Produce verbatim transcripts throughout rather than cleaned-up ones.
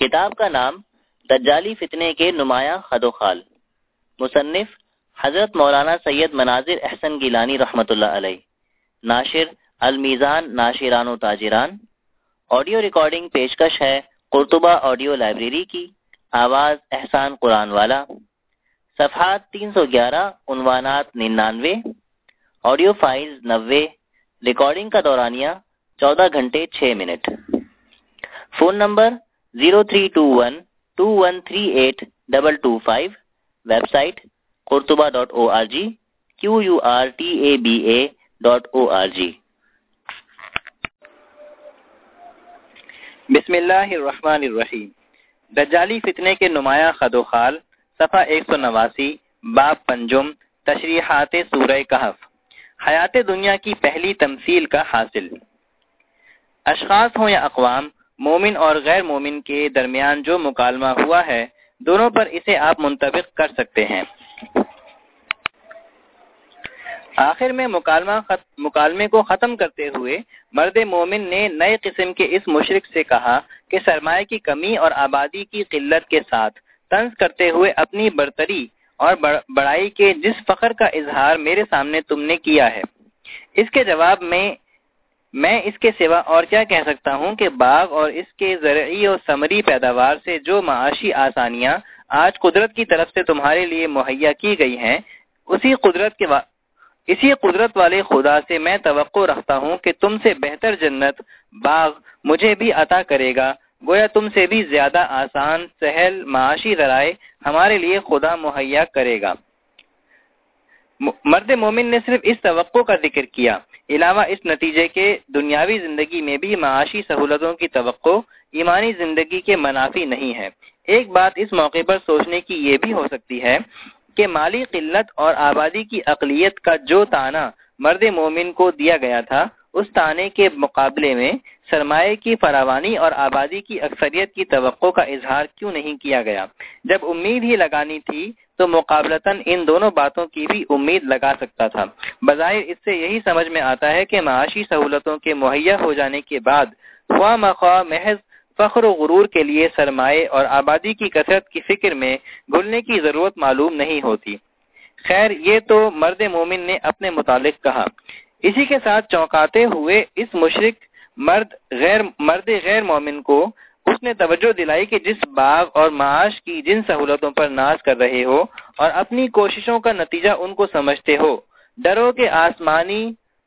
کتاب کا نام دجالی فتنے کے نمایاں خد و خال، مصنف حضرت مولانا سید مناظر احسن گیلانی رحمۃ اللہ علیہ، ناشر المیزان ناشران و تاجران۔ آڈیو ریکارڈنگ پیشکش ہے قرطبہ آڈیو لائبریری کی، آواز احسان قرآن والا، صفحات تین سو گیارہ، عنوانات ننانوے، آڈیو فائلز نوے، ریکارڈنگ کا دورانیہ چودہ گھنٹے چھ منٹ۔ Phone number zero three two one two one three eight double two five, website Qurtuba dot O R G, Q U R T A B A dot O R G. بسم اللہ الرحمن الرحیم۔ دجالی فتنے کے نمایاں خد و خال، صفحہ ایک سو نواسی، باب پنجم، تشریحات سورہ کہف۔ حیات دنیا کی پہلی تمثیل کا حاصل۔ اشخاص ہوں یا اقوام، مومن اور غیر مومن کے درمیان جو مکالمہ ہوا ہے، دونوں پر اسے آپ منطبق کر سکتے ہیں۔ آخر میں مکالمہ خط... مکالمے کو ختم کرتے ہوئے مرد مومن نے نئے قسم کے اس مشرک سے کہا کہ سرمایہ کی کمی اور آبادی کی قلت کے ساتھ طنز کرتے ہوئے اپنی برتری اور بڑائی کے جس فخر کا اظہار میرے سامنے تم نے کیا ہے، اس کے جواب میں میں اس کے سوا اور کیا کہہ سکتا ہوں کہ باغ اور اس کے زرعی اور ثمری پیداوار سے جو معاشی آسانیاں آج قدرت کی طرف سے تمہارے لیے مہیا کی گئی ہیں، اسی قدرت کے وا... اسی قدرت والے خدا سے میں توقع رکھتا ہوں کہ تم سے بہتر جنت باغ مجھے بھی عطا کرے گا، گویا تم سے بھی زیادہ آسان سہل معاشی ذرائع ہمارے لیے خدا مہیا کرے گا۔ مرد مومن نے صرف اس توقع کا ذکر کیا، علاوہ اس نتیجے کے دنیاوی زندگی میں بھی معاشی سہولتوں کی توقع ایمانی زندگی کے منافی نہیں ہے۔ ایک بات اس موقع پر سوچنے کی یہ بھی ہو سکتی ہے کہ مالی قلت اور آبادی کی اقلیت کا جو طعنہ مرد مومن کو دیا گیا تھا، اس طعنے کے مقابلے میں سرمایہ کی فراوانی اور آبادی کی اکثریت کی توقع کا اظہار کیوں نہیں کیا گیا؟ جب امید ہی لگانی تھی تو مقابلتاً ان دونوں باتوں کی بھی امید لگا سکتا تھا۔ بظاہر اس سے یہی سمجھ میں آتا ہے کہ معاشی سہولتوں کے مہیا ہو جانے کے بعد خواہ مخواہ محض فخر و غرور کے لیے سرمایہ اور آبادی کی کثرت کی فکر میں گھلنے کی ضرورت معلوم نہیں ہوتی۔ خیر، یہ تو مرد مومن نے اپنے متعلق کہا۔ اسی کے ساتھ چونکاتے ہوئے اس مشرک مرد غیر مرد غیر مومن کو اس نے توجہ دلائی کہ جس باغ اور معاش کی جن سہولتوں پر ناز کر رہے ہو اور اپنی کوششوں کا نتیجہ ان کو سمجھتے ہو، ڈرو کہ آسمانی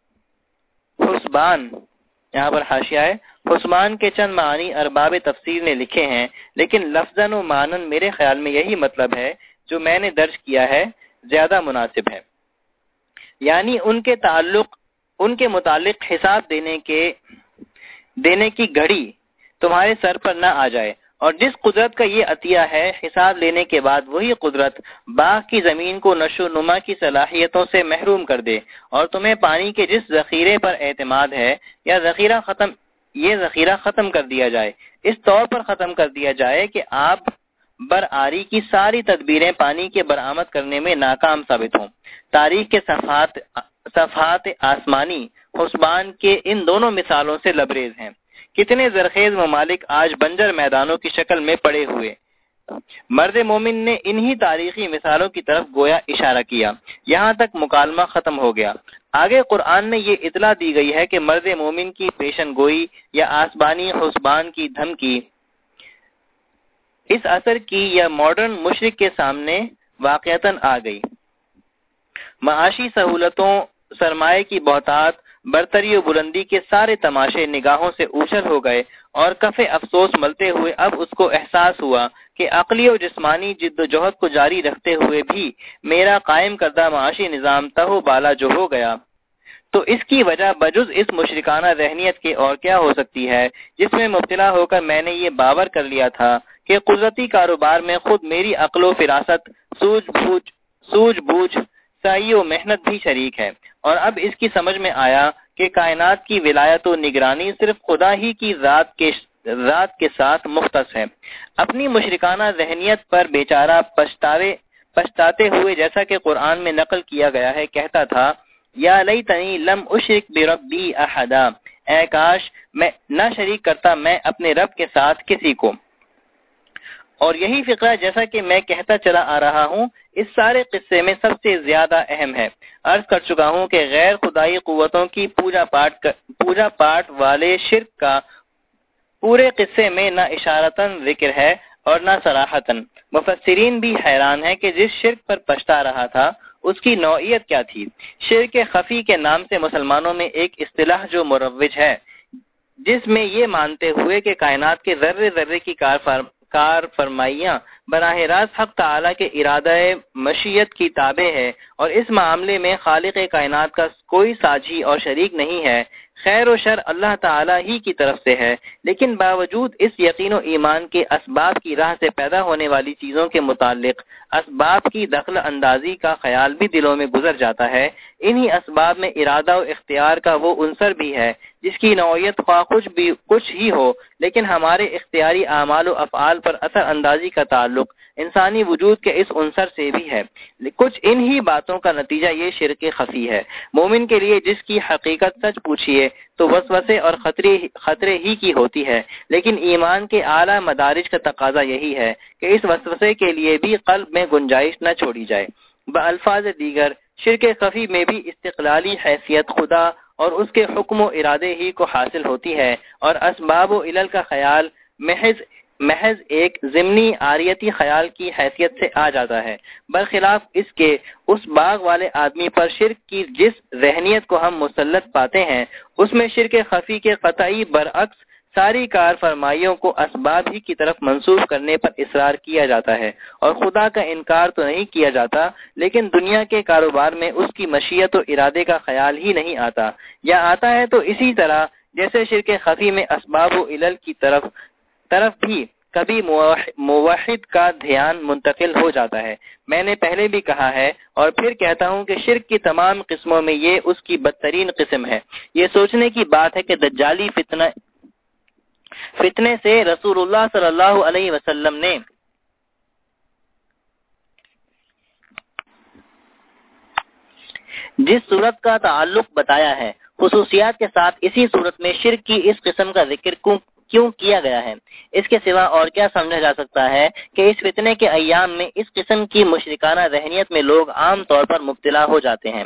حسبان، یہاں پر حاشیہ ہے، حسبان کے چند معنی ارباب تفسیر نے لکھے ہیں، لیکن لفظاً و معنن میرے خیال میں یہی مطلب ہے جو میں نے درج کیا ہے، زیادہ مناسب ہے۔ یعنی ان کے تعلق ان کے متعلق حساب دینے کے دینے کی گھڑی تمہارے سر پر نہ آ جائے، اور جس قدرت کا یہ عطیہ ہے، حساب لینے کے بعد وہی قدرت باغ کی زمین کو نشو و نما کی صلاحیتوں سے محروم کر دے، اور تمہیں پانی کے جس ذخیرے پر اعتماد ہے یا ذخیرہ ختم یہ ذخیرہ ختم کر دیا جائے، اس طور پر ختم کر دیا جائے کہ آپ برآری کی ساری تدبیریں پانی کے برآمد کرنے میں ناکام ثابت ہوں۔ تاریخ کے صفحات صفحات آسمانی حسبان کے ان دونوں مثالوں سے لبریز ہیں۔ کتنے زرخیز ممالک آج بنجر میدانوں کی شکل میں پڑے ہوئے۔ مرد مومن نے انہی تاریخی مثالوں کی طرف گویا اشارہ کیا۔ یہاں تک مکالمہ ختم ہو گیا۔ آگے قرآن میں یہ اطلاع دی گئی ہے کہ مرد مومن کی پیشن گوئی یا آسمانی حسبان کی دھمکی اس اثر کی یا ماڈرن مشرک کے سامنے واقعتاً آ گئی۔ معاشی سہولتوں، سرمایہ کی بہتات، برتری و بلندی کے سارے تماشے نگاہوں سے اوچھل ہو گئے، اور کف افسوس ملتے ہوئے اب اس کو احساس ہوا کہ عقلی و جسمانی جد و جہد کو جاری رکھتے ہوئے بھی میرا قائم کردہ معاشی نظام تہو بالا جو ہو گیا، تو اس کی وجہ بجز اس مشرکانہ ذہنیت کے اور کیا ہو سکتی ہے جس میں مبتلا ہو کر میں نے یہ باور کر لیا تھا کہ قدرتی کاروبار میں خود میری عقل و فراست، سوجھ بوجھ سوجھ بوجھ سعی و محنت بھی شریک ہے، اور اب اس کی سمجھ میں آیا کہ کائنات کی ولایت و نگرانی صرف خدا ہی کی ذات کے ذات کے ساتھ مختص ہے۔ اپنی مشرکانہ ذہنیت پر بیچارہ پچھتاوے پچھتاتے ہوئے، جیسا کہ قرآن میں نقل کیا گیا ہے، کہتا تھا، یا لیتنی لم اشرک بربی احدا، اے کاش میں نہ شریک کرتا میں اپنے رب کے ساتھ کسی کو۔ اور یہی فقرہ جیسا کہ میں کہتا چلا آ رہا ہوں اس سارے قصے میں سب سے زیادہ اہم ہے۔ عرض کر چکا ہوں کہ غیر خدائی قوتوں کی پوجا پاٹ پوجا پاٹ والے شرک کا پورے قصے میں نہ اشارتاً ذکر ہے اور نہ صراحتاً۔ مفسرین بھی حیران ہیں کہ جس شرک پر پچھتا رہا تھا اس کی نوعیت کیا تھی۔ شرک خفی کے نام سے مسلمانوں میں ایک اصطلاح جو مروج ہے، جس میں یہ مانتے ہوئے کہ کائنات کے ذرے ذرے کی کار فرم کار فرمائیاں براہ راست حق تعالیٰ کے ارادہ مشیت کی تابع ہے اور اس معاملے میں خالق کائنات کا کوئی ساجی اور شریک نہیں ہے، خیر و شر اللہ تعالیٰ ہی کی طرف سے ہے، لیکن باوجود اس یقین و ایمان کے اسباب کی راہ سے پیدا ہونے والی چیزوں کے متعلق اسباب کی دخل اندازی کا خیال بھی دلوں میں گزر جاتا ہے۔ انہی اسباب میں ارادہ و اختیار کا وہ عنصر بھی ہے جس کی نوعیت خواہ کچھ بھی کچھ ہی ہو، لیکن ہمارے اختیاری اعمال و افعال پر اثر اندازی کا تعلق انسانی وجود کے اس عنصر سے بھی ہے۔ کچھ انہی باتوں کا نتیجہ یہ شرک خفی ہے۔ مومن کے لیے جس کی حقیقت سچ پوچھیے تو وسوسے اور خطرے خطرے ہی کی ہوتی ہے، لیکن ایمان کے اعلیٰ مدارج کا تقاضا یہی ہے کہ اس وسوسے کے لیے بھی قلب میں گنجائش نہ چھوڑی جائے۔ بالفاظ دیگر شرک خفی میں بھی استقلالی حیثیت خدا اور اس کے حکم و ارادے ہی کو حاصل ہوتی ہے، اور اسباب و علل کا خیال محض محض ایک ضمنی عاریتی خیال کی حیثیت سے آ جاتا ہے، برخلاف اس کے اس باغ والے آدمی پر شرک کی جس ذہنیت کو ہم مسلط پاتے ہیں، اس میں شرک خفی کے قطعی برعکس ساری کار فرمائیوں کو اسباب ہی کی طرف منسوخ کرنے پر اصرار کیا جاتا ہے، اور خدا کا انکار تو نہیں کیا جاتا، لیکن دنیا کے کاروبار میں اس کی مشیت و ارادے کا خیال ہی نہیں آتا، یا آتا ہے تو اسی طرح جیسے شرک خفی میں اسباب و علل کی طرف طرف بھی کبھی موحد کا دھیان منتقل ہو جاتا ہے۔ میں نے پہلے بھی کہا ہے اور پھر کہتا ہوں کہ شرک کی تمام قسموں میں یہ اس کی بدترین قسم ہے۔ یہ سوچنے کی بات ہے کہ دجالی فتنہ فتنے سے رسول اللہ صلی اللہ علیہ وسلم نے جس صورت کا تعلق بتایا ہے، خصوصیات کے ساتھ اسی صورت میں شرک کی اس قسم کا ذکر کیوں کیا گیا ہے؟ اس کے سوا اور کیا سمجھا جا سکتا ہے کہ اس فتنے کے ایام میں اس قسم کی مشرکانہ ذہنیت میں لوگ عام طور پر مبتلا ہو جاتے ہیں۔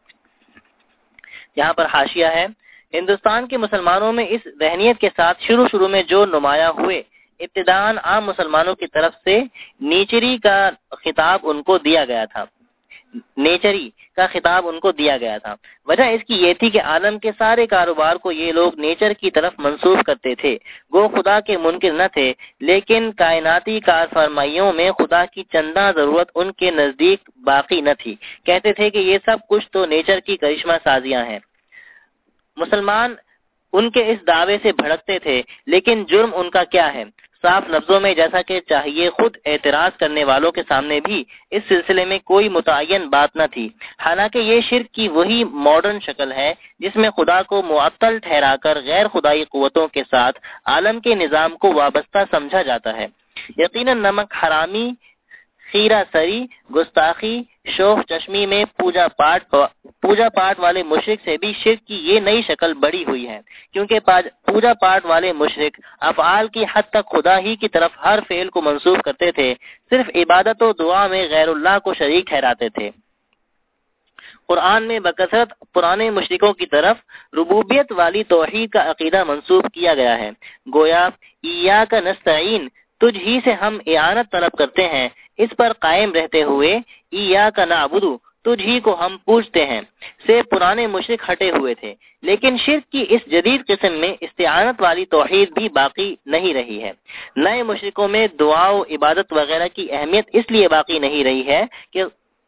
یہاں پر حاشیہ ہے، ہندوستان کے مسلمانوں میں اس ذہنیت کے ساتھ شروع شروع میں جو نمایاں ہوئے، ابتداءً عام مسلمانوں کی طرف سے نیچری کا خطاب ان کو دیا گیا تھا نیچری کا خطاب ان کو دیا گیا تھا وجہ اس کی یہ تھی کہ عالم کے سارے کاروبار کو یہ لوگ نیچر کی طرف منسوخ کرتے تھے، گو خدا کے منکر نہ تھے، لیکن کائناتی کار فرمائیوں میں خدا کی چندہ ضرورت ان کے نزدیک باقی نہ تھی۔ کہتے تھے کہ یہ سب کچھ تو نیچر کی کرشمہ سازیاں ہیں۔ مسلمان ان کے اس دعوے سے بھڑکتے تھے، لیکن جرم ان کا کیا ہے؟ صاف لفظوں میں جیسا کہ چاہیے خود اعتراض کرنے والوں کے سامنے بھی اس سلسلے میں کوئی متعین بات نہ تھی، حالانکہ یہ شرک کی وہی ماڈرن شکل ہے جس میں خدا کو معطل ٹھہرا کر غیر خدائی قوتوں کے ساتھ عالم کے نظام کو وابستہ سمجھا جاتا ہے۔ یقیناً نمک حرامی، خیرہ سری، گستاخی، شوخ چشمی میں پوجا پاٹ پوجا پاٹ والے مشرک سے بھی شرک کی یہ نئی شکل بڑی ہوئی ہے، کیونکہ پوجا پاٹ والے مشرک افعال کی حد تک خدا ہی کی طرف ہر فعل کو منسوخ کرتے تھے، صرف عبادت و دعا میں غیر اللہ کو شریک ٹھہراتے تھے۔ قرآن میں بکثرت پرانے مشرکوں کی طرف ربوبیت والی توحید کا عقیدہ منسوب کیا گیا ہے، گویا ایاک نستعین، تجھ ہی سے ہم اعانت طلب کرتے ہیں، اس پر قائم رہتے ہوئے ایاک نعبد، تجھ ہی کو ہم پوجتے ہیں سے پرانے مشرک ہٹے ہوئے تھے، لیکن شرک کی اس جدید قسم میں استعانت والی توحید بھی باقی نہیں رہی ہے۔ نئے مشرکوں میں دعا و عبادت وغیرہ کی اہمیت اس لیے باقی نہیں رہی ہے کہ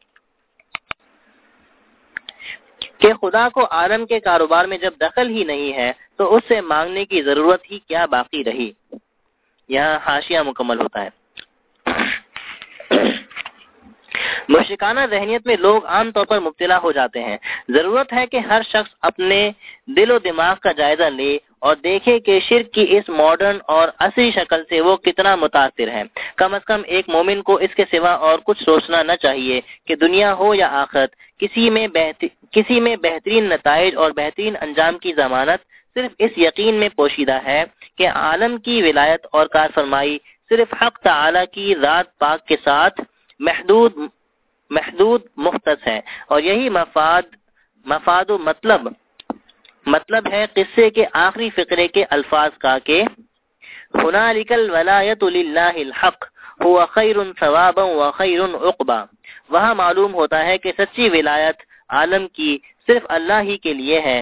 کہ خدا کو عالم کے کاروبار میں جب دخل ہی نہیں ہے تو اس سے مانگنے کی ضرورت ہی کیا باقی رہی۔ یہاں حاشیہ مکمل ہوتا ہے۔ مشرکانہ ذہنیت میں لوگ عام طور پر مبتلا ہو جاتے ہیں۔ ضرورت ہے کہ ہر شخص اپنے دل و دماغ کا جائزہ لے اور دیکھے کہ شرک کی اس ماڈرن اور عصری شکل سے وہ کتنا متاثر ہے۔ کم از کم ایک مومن کو اس کے سوا اور کچھ سوچنا نہ چاہیے کہ دنیا ہو یا آخرت، کسی میں بہتر کسی میں بہترین نتائج اور بہترین انجام کی ضمانت صرف اس یقین میں پوشیدہ ہے کہ عالم کی ولایت اور کار فرمائی صرف حق تعالی کی ذات پاک کے ساتھ محدود محدود مختص ہے، اور یہی مفاد مفاد و مطلب مطلب ہے قصے کے آخری فقرے کے الفاظ کا کہ ہنالک الولایۃ للہ الحق هو خیر ثوابا و خیر عقبا۔ وہاں معلوم ہوتا ہے کہ سچی ولایت عالم کی صرف اللہ ہی کے لیے ہے،